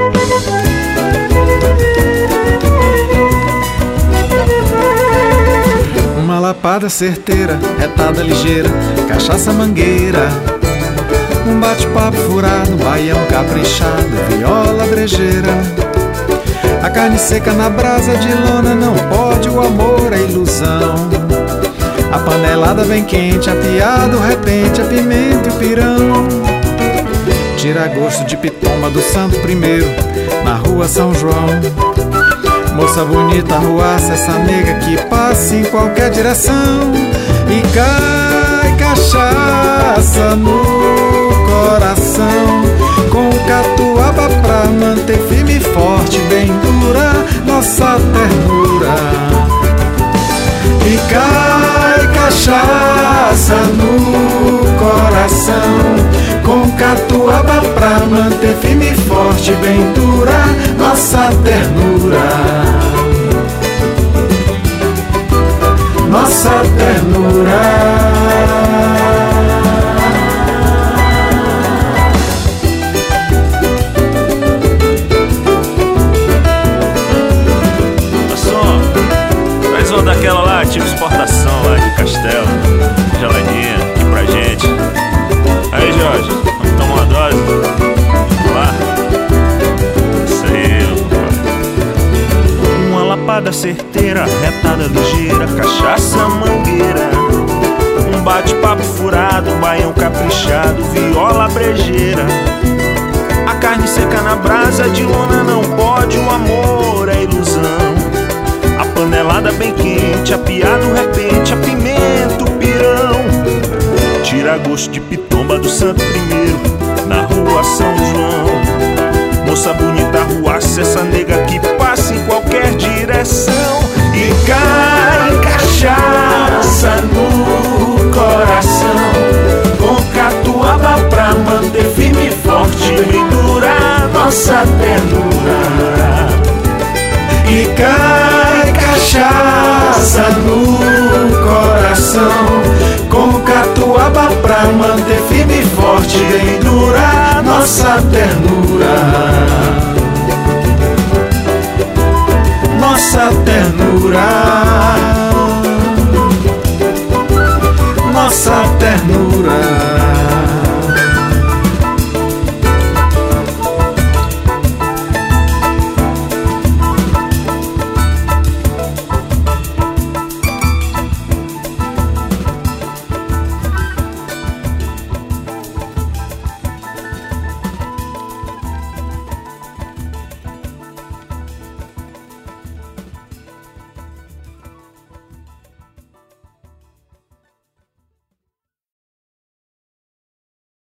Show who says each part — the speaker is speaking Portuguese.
Speaker 1: Uma lapada certeira, retada ligeira, cachaça mangueira, um bate-papo furado, baião caprichado, viola brejeira. A carne seca na brasa de lona, não pode o amor, a ilusão. A panelada bem quente, a piada, o repente, a pimenta e o pirão. Tira gosto de pitomba do santo primeiro, na rua São João. Moça bonita, arruaça essa nega que passa em qualquer direção. E cai cachaça no coração, com catuaba pra manter firme e forte, bem dura nossa ternura. E cai cachaça no coração, com catuaba pra manter firme e forte, bem dura nossa ternura. Nossa ternura.
Speaker 2: Daquela lá, tipo exportação lá de Castelo, geladinha aqui pra gente. Aí, Jorge, vamos tomar uma dose? Vamos lá? Isso aí, meu pai. Uma lapada certeira, retada ligeira, cachaça mangueira, um bate-papo furado, baião caprichado, viola brejeira. A carne seca na brasa de lona, não pode o amor, é ilusão. A panelada bem quente, a piada, o repente, a pimenta, o pirão. Tira gosto de pitomba do santo primeiro, na rua São João. Moça bonita, arruaça essa nega que passa em qualquer direção. E cai cachaça no coração, com catuaba pra manter firme e forte, bem dura nossa ternura. E cai cachaça no coração, com catuaba pra manter firme e forte, bem dura nossa ternura. Nossa ternura. Nossa ternura.